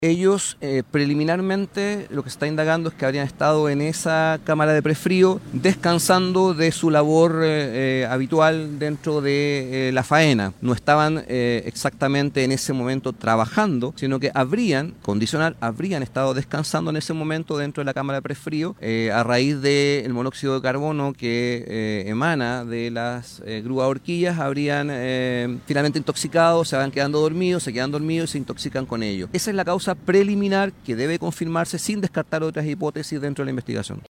Ellos preliminarmente lo que se está indagando es que habrían estado en esa cámara de prefrío descansando de su labor habitual dentro de la faena. No estaban exactamente en ese momento trabajando, sino que habrían estado descansando en ese momento dentro de la cámara de prefrío a raíz del monóxido de carbono que emana de las grúas horquillas. Habrían finalmente intoxicado, se van quedando dormidos, se quedan dormidos y se intoxican con ello. Esa es la causa preliminar que debe confirmarse sin descartar otras hipótesis dentro de la investigación.